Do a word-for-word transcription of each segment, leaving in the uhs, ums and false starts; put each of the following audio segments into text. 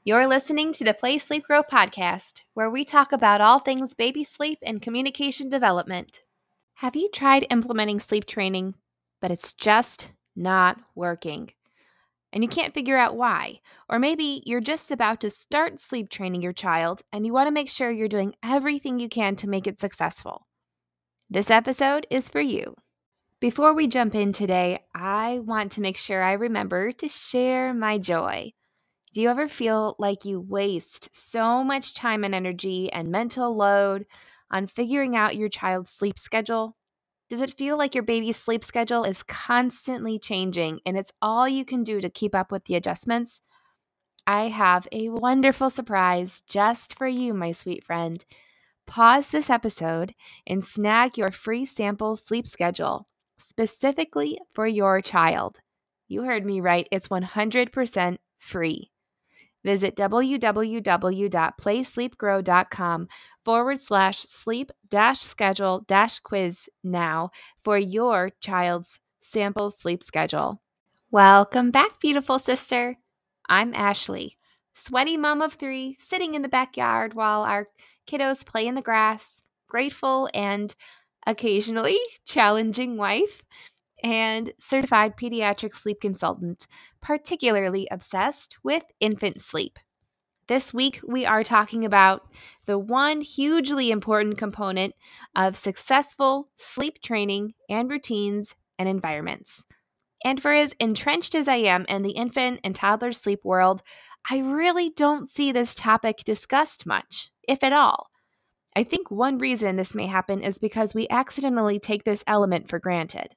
You're listening to the Play Sleep Grow podcast, where we talk about all things baby sleep and communication development. Have you tried implementing sleep training, but it's just not working? And you can't figure out why. Or maybe you're just about to start sleep training your child and you want to make sure you're doing everything you can to make it successful. This episode is for you. Before we jump in today, I want to make sure I remember to share my joy. Do you ever feel like you waste so much time and energy and mental load on figuring out your child's sleep schedule? Does it feel like your baby's sleep schedule is constantly changing and it's all you can do to keep up with the adjustments? I have a wonderful surprise just for you, my sweet friend. Pause this episode and snag your free sample sleep schedule specifically for your child. You heard me right, it's one hundred percent free. Visit www.playsleepgrow.com forward slash sleep dash schedule dash quiz now for your child's sample sleep schedule. Welcome back, beautiful sister. I'm Ashley, sweaty mom of three, sitting in the backyard while our kiddos play in the grass, grateful and occasionally challenging wife, and certified pediatric sleep consultant, particularly obsessed with infant sleep. This week, we are talking about the one hugely important component of successful sleep training and routines and environments. And for as entrenched as I am in the infant and toddler sleep world, I really don't see this topic discussed much, if at all. I think one reason this may happen is because we accidentally take this element for granted.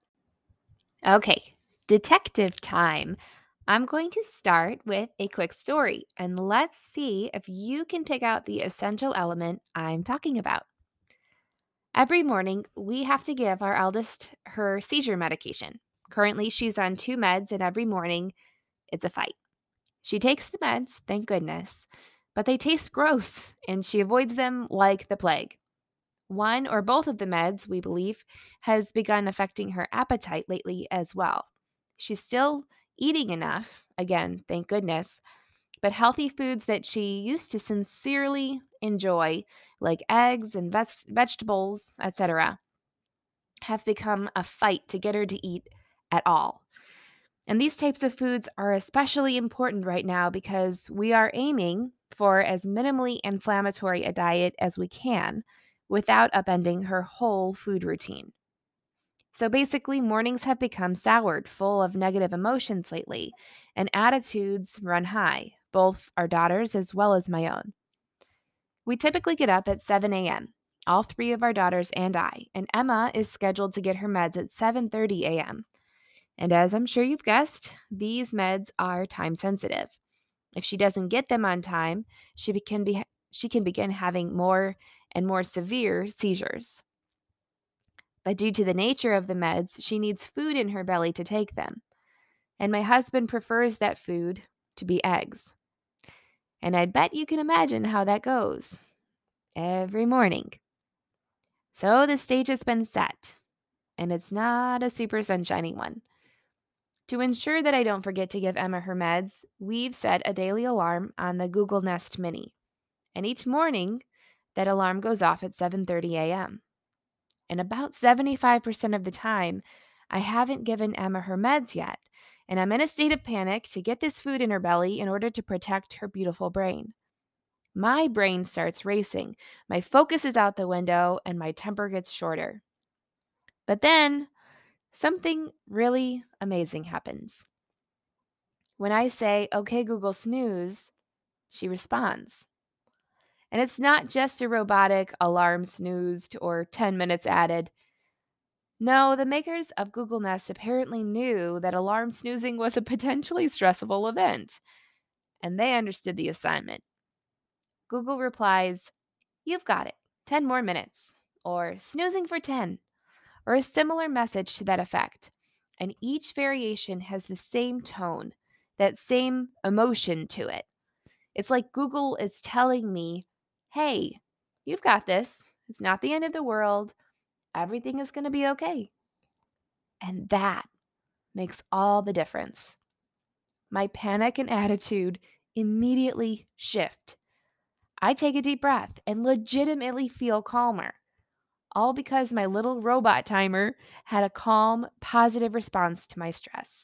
Okay, detective time. I'm going to start with a quick story, and let's see if you can pick out the essential element I'm talking about. Every morning, we have to give our eldest her seizure medication. Currently, she's on two meds, and every morning, it's a fight. She takes the meds, thank goodness, but they taste gross, and she avoids them like the plague. One or both of the meds, we believe, has begun affecting her appetite lately as well. She's still eating enough, again, thank goodness, but healthy foods that she used to sincerely enjoy, like eggs and veg- vegetables, et cetera, have become a fight to get her to eat at all. And these types of foods are especially important right now because we are aiming for as minimally inflammatory a diet as we can without upending her whole food routine. So basically, mornings have become soured, full of negative emotions lately, and attitudes run high, both our daughters as well as my own. We typically get up at seven a.m., all three of our daughters and I, and Emma is scheduled to get her meds at seven thirty a.m. And as I'm sure you've guessed, these meds are time sensitive. If she doesn't get them on time, she can be she can begin having more and more severe seizures. But due to the nature of the meds, she needs food in her belly to take them. And my husband prefers that food to be eggs. And I'd bet you can imagine how that goes every morning. So the stage has been set, and it's not a super sunshiny one. To ensure that I don't forget to give Emma her meds, we've set a daily alarm on the Google Nest Mini. And each morning, that alarm goes off at seven thirty a.m. And about seventy-five percent of the time, I haven't given Emma her meds yet, and I'm in a state of panic to get this food in her belly in order to protect her beautiful brain. My brain starts racing, my focus is out the window, and my temper gets shorter. But then, something really amazing happens. When I say, "Okay, Google, snooze," she responds. And it's not just a robotic alarm snoozed or ten minutes added. No, the makers of Google Nest apparently knew that alarm snoozing was a potentially stressful event, and they understood the assignment. Google replies, "You've got it, ten more minutes," or "snoozing for ten," or a similar message to that effect. And each variation has the same tone, that same emotion to it. It's like Google is telling me, "Hey, you've got this. It's not the end of the world. Everything is going to be okay." And that makes all the difference. My panic and attitude immediately shift. I take a deep breath and legitimately feel calmer, all because my little robot timer had a calm, positive response to my stress.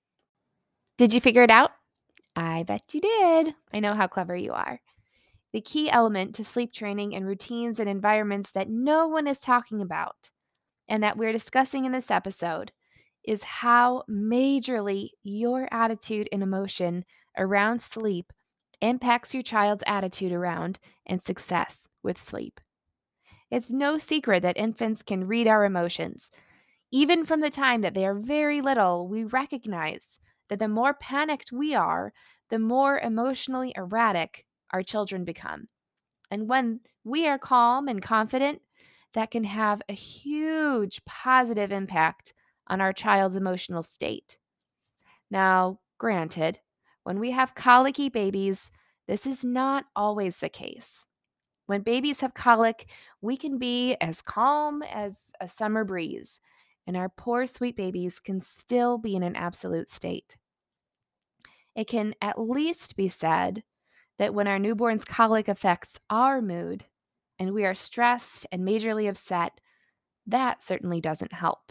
Did you figure it out? I bet you did. I know how clever you are. The key element to sleep training and routines and environments that no one is talking about and that we're discussing in this episode is how majorly your attitude and emotion around sleep impacts your child's attitude around and success with sleep. It's no secret that infants can read our emotions. Even from the time that they are very little, we recognize that the more panicked we are, the more emotionally erratic our children become. And when we are calm and confident, that can have a huge positive impact on our child's emotional state. Now, granted, when we have colicky babies, this is not always the case. When babies have colic, we can be as calm as a summer breeze, and our poor sweet babies can still be in an absolute state. It can at least be said that when our newborn's colic affects our mood and we are stressed and majorly upset, that certainly doesn't help.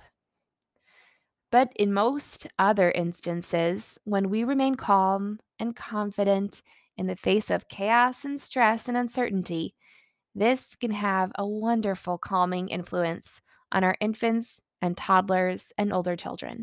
But in most other instances, when we remain calm and confident in the face of chaos and stress and uncertainty, this can have a wonderful calming influence on our infants and toddlers and older children.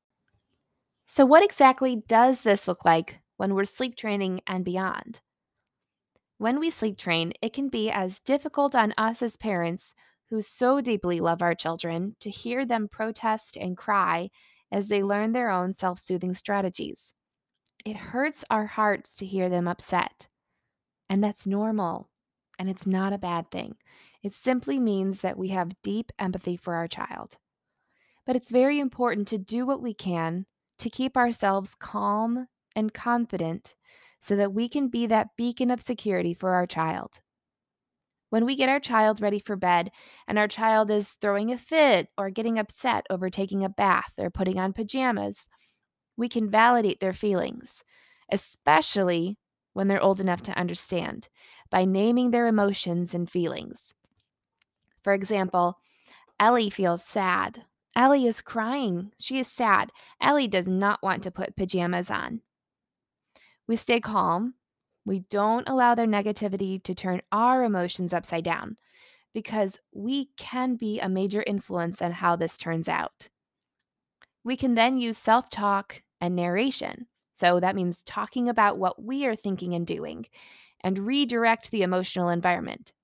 So, what exactly does this look like when we're sleep training and beyond? When we sleep train, it can be as difficult on us as parents who so deeply love our children to hear them protest and cry as they learn their own self soothing strategies. It hurts our hearts to hear them upset. And that's normal. And it's not a bad thing. It simply means that we have deep empathy for our child. But it's very important to do what we can to keep ourselves calm and confident so that we can be that beacon of security for our child. When we get our child ready for bed and our child is throwing a fit or getting upset over taking a bath or putting on pajamas, we can validate their feelings, especially when they're old enough to understand, by naming their emotions and feelings. For example, Ellie feels sad. Ellie is crying. She is sad. Ellie does not want to put pajamas on. We stay calm. We don't allow their negativity to turn our emotions upside down because we can be a major influence on how this turns out. We can then use self-talk and narration. So that means talking about what we are thinking and doing and redirect the emotional environment.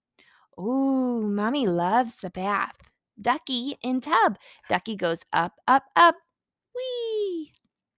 Ooh, mommy loves the bath. Ducky in tub. Ducky goes up, up, up. Whee!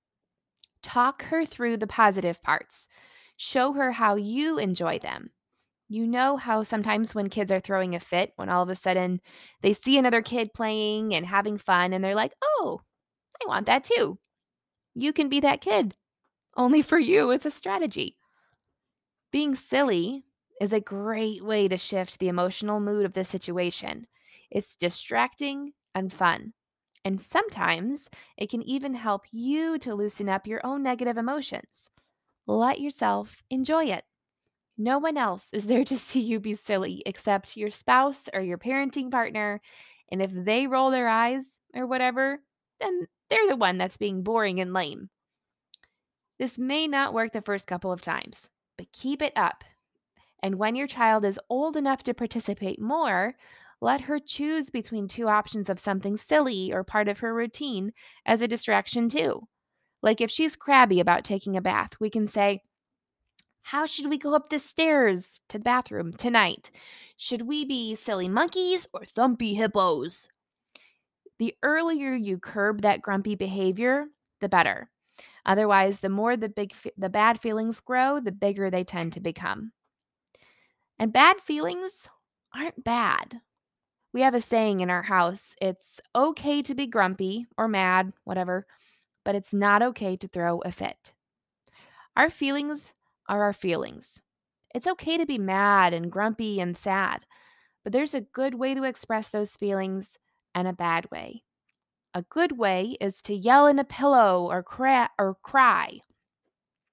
Talk her through the positive parts. Show her how you enjoy them. You know how sometimes when kids are throwing a fit, when all of a sudden they see another kid playing and having fun and they're like, oh, I want that too. You can be that kid. Only for you, it's a strategy. Being silly is a great way to shift the emotional mood of the situation. It's distracting and fun. And sometimes it can even help you to loosen up your own negative emotions. Let yourself enjoy it. No one else is there to see you be silly except your spouse or your parenting partner. And if they roll their eyes or whatever, then they're the one that's being boring and lame. This may not work the first couple of times, but keep it up. And when your child is old enough to participate more, let her choose between two options of something silly or part of her routine as a distraction too. Like if she's crabby about taking a bath, we can say, how should we go up the stairs to the bathroom tonight? Should we be silly monkeys or thumpy hippos? The earlier you curb that grumpy behavior, the better. Otherwise, the more the big the bad feelings grow, the bigger they tend to become. And bad feelings aren't bad. We have a saying in our house, it's okay to be grumpy or mad, whatever, but it's not okay to throw a fit. Our feelings are our feelings. It's okay to be mad and grumpy and sad, but there's a good way to express those feelings and a bad way. A good way is to yell in a pillow or cry, or cry.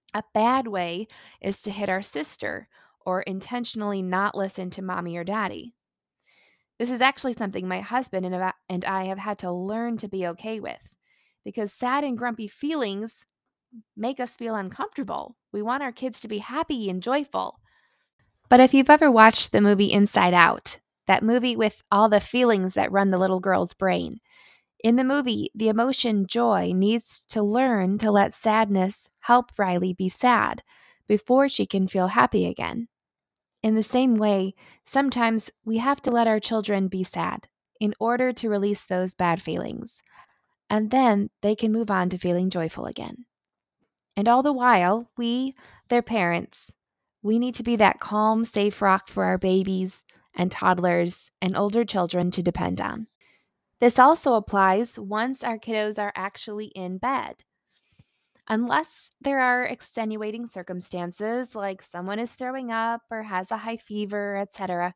A bad way is to hit our sister or intentionally not listen to mommy or daddy. This is actually something my husband and ava- and I have had to learn to be okay with because sad and grumpy feelings make us feel uncomfortable. We want our kids to be happy and joyful. But if you've ever watched the movie Inside Out, that movie with all the feelings that run the little girl's brain, in the movie, the emotion joy needs to learn to let sadness help Riley be sad before she can feel happy again. In the same way, sometimes we have to let our children be sad in order to release those bad feelings, and then they can move on to feeling joyful again. And all the while, we, their parents, we need to be that calm, safe rock for our babies and toddlers and older children to depend on. This also applies once our kiddos are actually in bed. Unless there are extenuating circumstances like someone is throwing up or has a high fever, et cetera,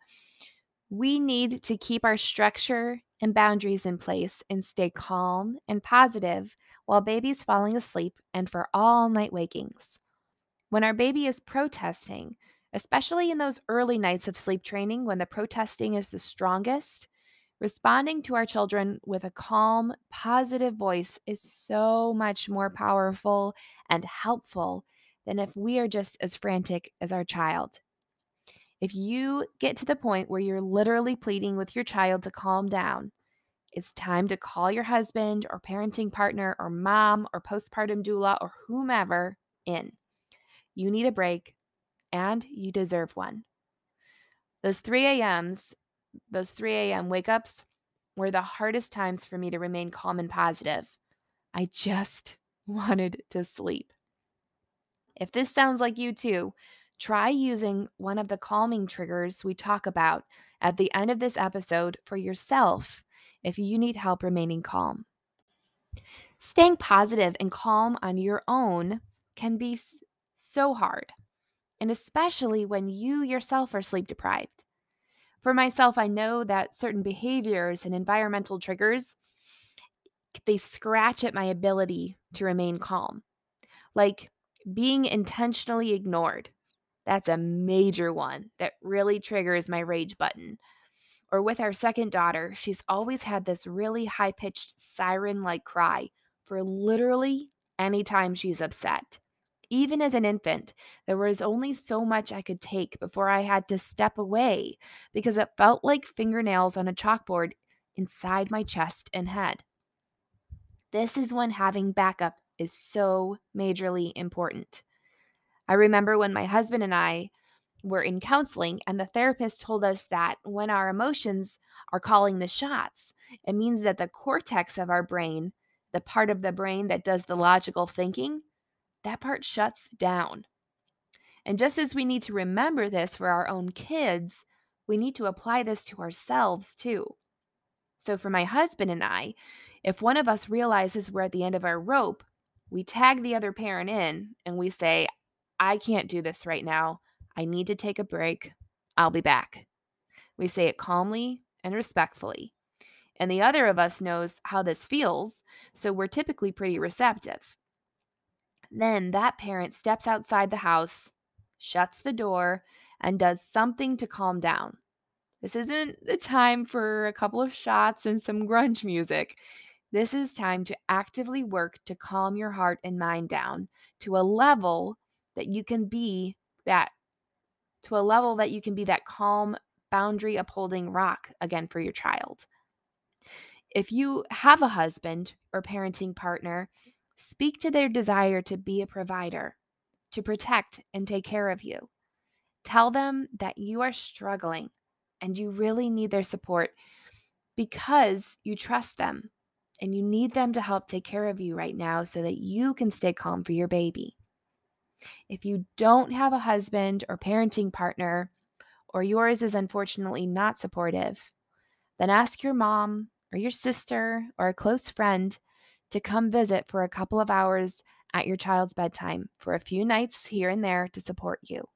we need to keep our structure and boundaries in place and stay calm and positive while baby's falling asleep and for all night wakings. When our baby is protesting, especially in those early nights of sleep training when the protesting is the strongest, responding to our children with a calm, positive voice is so much more powerful and helpful than if we are just as frantic as our child. If you get to the point where you're literally pleading with your child to calm down, it's time to call your husband or parenting partner or mom or postpartum doula or whomever in. You need a break and you deserve one. Those three a.m.s, those three a.m. wake ups were the hardest times for me to remain calm and positive. I just wanted to sleep. If this sounds like you too, try using one of the calming triggers we talk about at the end of this episode for yourself if you need help remaining calm. Staying positive and calm on your own can be so hard, and especially when you yourself are sleep deprived. For myself, I know that certain behaviors and environmental triggers, they scratch at my ability to remain calm. Like being intentionally ignored. That's a major one that really triggers my rage button. Or with our second daughter, she's always had this really high pitched siren like cry for literally any time she's upset. Even as an infant, there was only so much I could take before I had to step away because it felt like fingernails on a chalkboard inside my chest and head. This is when having backup is so majorly important. I remember when my husband and I were in counseling, and the therapist told us that when our emotions are calling the shots, it means that the cortex of our brain, the part of the brain that does the logical thinking, that part shuts down. And just as we need to remember this for our own kids, we need to apply this to ourselves too. So for my husband and I, if one of us realizes we're at the end of our rope, we tag the other parent in and we say, I can't do this right now. I need to take a break. I'll be back. We say it calmly and respectfully. And the other of us knows how this feels, so we're typically pretty receptive. Then that parent steps outside the house, shuts the door, and does something to calm down. This isn't the time for a couple of shots and some grunge music. This is time to actively work to calm your heart and mind down to a level that you can be that to a level that you can be that calm, boundary upholding rock again for your child. If you have a husband or parenting partner, speak to their desire to be a provider, to protect and take care of you. Tell them that you are struggling and you really need their support because you trust them and you need them to help take care of you right now so that you can stay calm for your baby. If you don't have a husband or parenting partner, or yours is unfortunately not supportive, then ask your mom or your sister or a close friend to come visit for a couple of hours at your child's bedtime for a few nights here and there to support you.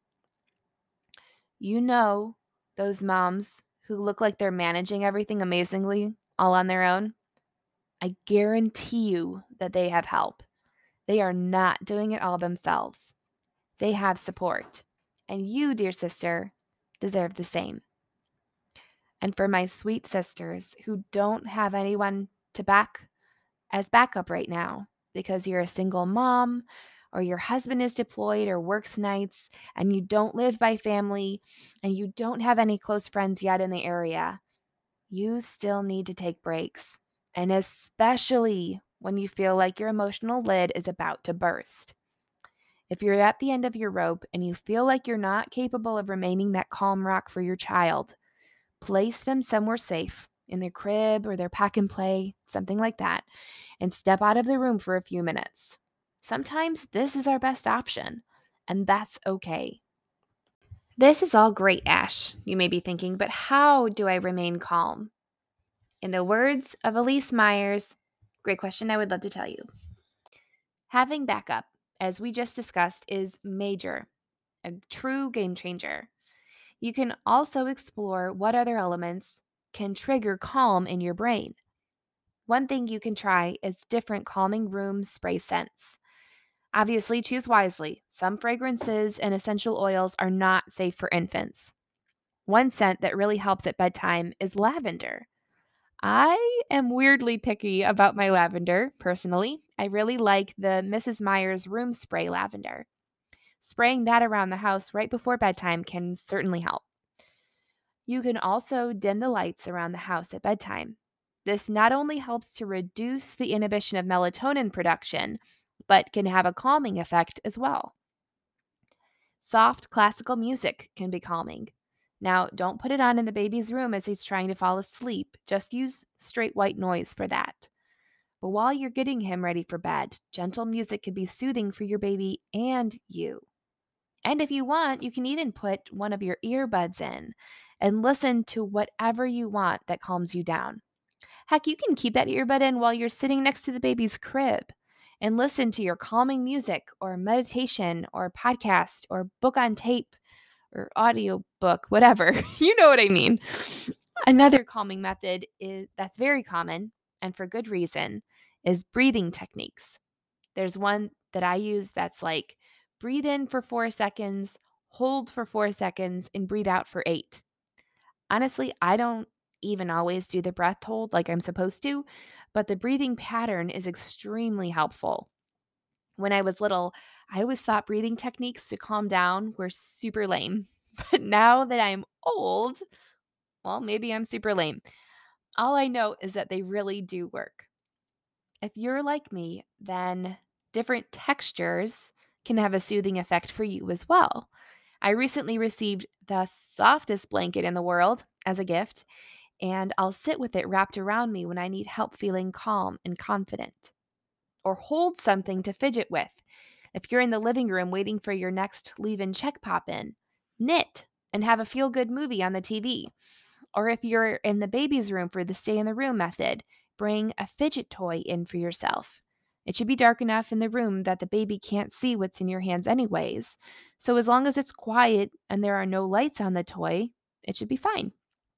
You know those moms who look like they're managing everything amazingly all on their own? I guarantee you that they have help. They are not doing it all themselves. they have support. And you, dear sister, deserve the same. And for my sweet sisters who don't have anyone to back as backup right now because you're a single mom or your husband is deployed or works nights and you don't live by family and you don't have any close friends yet in the area, you still need to take breaks. And especially when you feel like your emotional lid is about to burst. If you're at the end of your rope and you feel like you're not capable of remaining that calm rock for your child, place them somewhere safe, in their crib or their pack and play, something like that, and step out of the room for a few minutes. Sometimes this is our best option, and that's okay. This is all great, Ash, you may be thinking, but how do I remain calm? In the words of Elise Myers, great question, I would love to tell you. Having backup, as we just discussed, is major, a true game changer. You can also explore what other elements can trigger calm in your brain. One thing you can try is different calming room spray scents. Obviously, choose wisely. Some fragrances and essential oils are not safe for infants. One scent that really helps at bedtime is lavender. I am weirdly picky about my lavender, personally. I really like the Missus Myers room spray lavender. Spraying that around the house right before bedtime can certainly help. You can also dim the lights around the house at bedtime. This not only helps to reduce the inhibition of melatonin production, but can have a calming effect as well. Soft classical music can be calming. Now, don't put it on in the baby's room as he's trying to fall asleep. Just use straight white noise for that. But while you're getting him ready for bed, gentle music can be soothing for your baby and you. And if you want, you can even put one of your earbuds in and listen to whatever you want that calms you down. Heck, you can keep that earbud in while you're sitting next to the baby's crib and listen to your calming music or meditation or podcast or book on tape or audio book, whatever. You know what I mean. Another calming method is that's very common and for good reason is breathing techniques. There's one that I use that's like breathe in for four seconds, hold for four seconds, and breathe out for eight. Honestly, I don't even always do the breath hold like I'm supposed to, but the breathing pattern is extremely helpful. When I was little, I always thought breathing techniques to calm down were super lame. But now that I'm old, well, maybe I'm super lame. All I know is that they really do work. If you're like me, then different textures can have a soothing effect for you as well. I recently received the softest blanket in the world as a gift, and I'll sit with it wrapped around me when I need help feeling calm and confident. Or hold something to fidget with. If you're in the living room waiting for your next leave-in check pop-in, knit and have a feel-good movie on the T V. Or if you're in the baby's room for the stay in the room method, bring a fidget toy in for yourself. It should be dark enough in the room that the baby can't see what's in your hands anyways. So as long as it's quiet and there are no lights on the toy, it should be fine.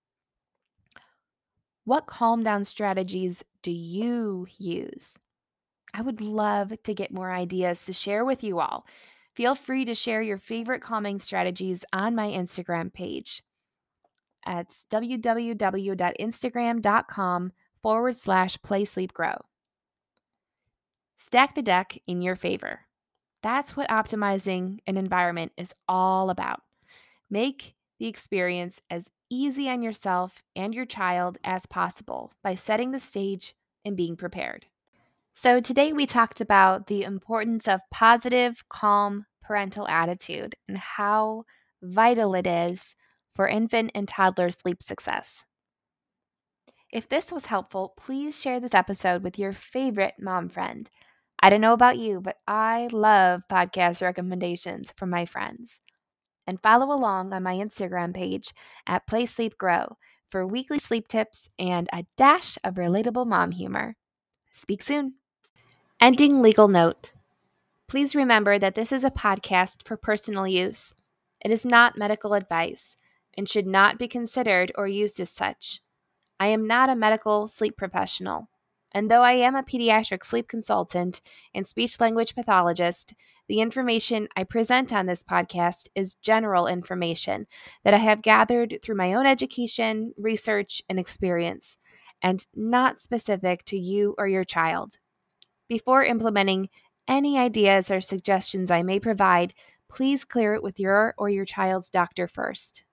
What calm down strategies do you use? I would love to get more ideas to share with you all. Feel free to share your favorite calming strategies on my Instagram page. It's www.instagram.com forward slash play sleep grow. Stack the deck in your favor. That's what optimizing an environment is all about. Make the experience as easy on yourself and your child as possible by setting the stage and being prepared. So today we talked about the importance of positive, calm parental attitude and how vital it is for infant and toddler sleep success. If this was helpful, please share this episode with your favorite mom friend. I don't know about you, but I love podcast recommendations from my friends. And follow along on my Instagram page at Play Sleep Grow for weekly sleep tips and a dash of relatable mom humor. Speak soon. Ending legal note. Please remember that this is a podcast for personal use. It is not medical advice and should not be considered or used as such. I am not a medical sleep professional. And though I am a pediatric sleep consultant and speech language pathologist, the information I present on this podcast is general information that I have gathered through my own education, research, and experience, and not specific to you or your child. Before implementing any ideas or suggestions I may provide, please clear it with your or your child's doctor first.